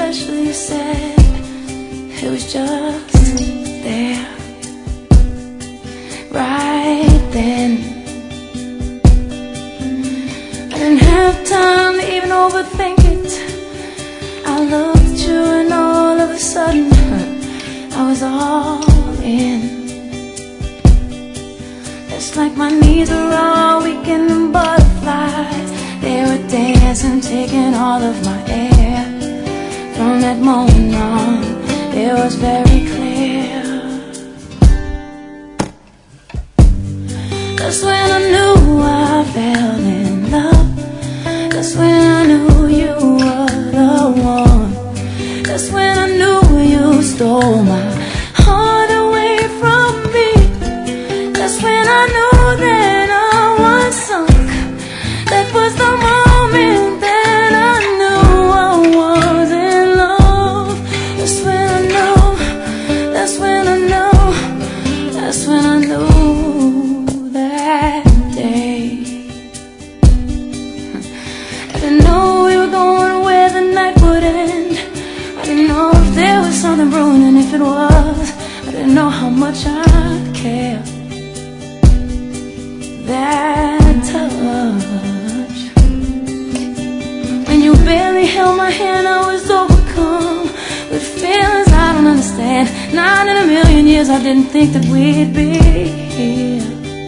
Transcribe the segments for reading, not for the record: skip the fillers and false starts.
special, you said. It was just there, right then. I didn't have time to even overthink it. I looked at you and all of a sudden I was all in. It's like my knees were all weak and butterflies. They were dancing, taking all of my air. From that moment on, it was very clear. That's when I knew I fell in love. That's when I knew you were the one. That's when I knew you stole my heart away from me. That's when I knew that I was sunk. That was the moment that I knew I was in love. That's when I knew. That's when I knew. That's when I knew that day. I didn't know we were going where the night would end. I didn't know if there was something brewing, and if it was, I didn't know how much I'd care. That touch, when you barely held my hand, I was overcome with feelings I don't understand. Not in a million years I didn't think that we'd be here.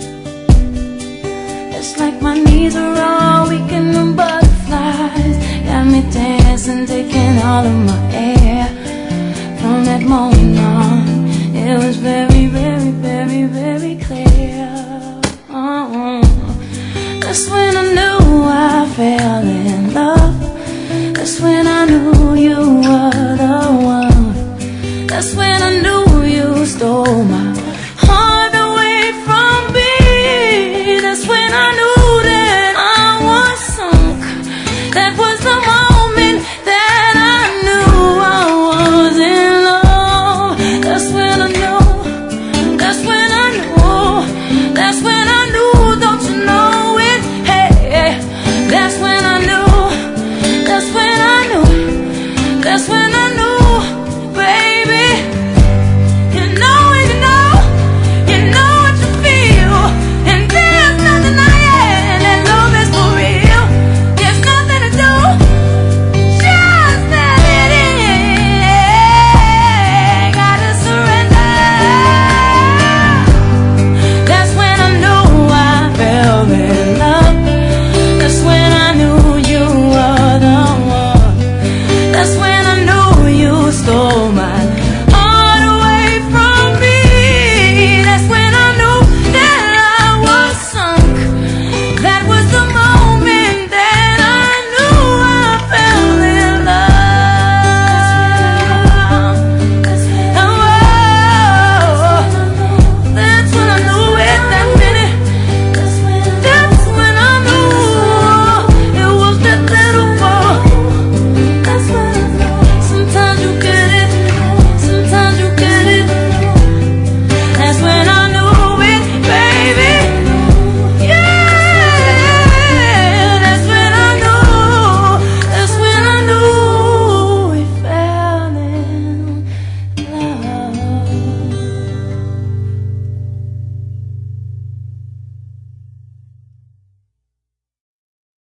It's like my knees are all weak and the butterflies got me dancing, taking all of my air. From that moment on, it was very real.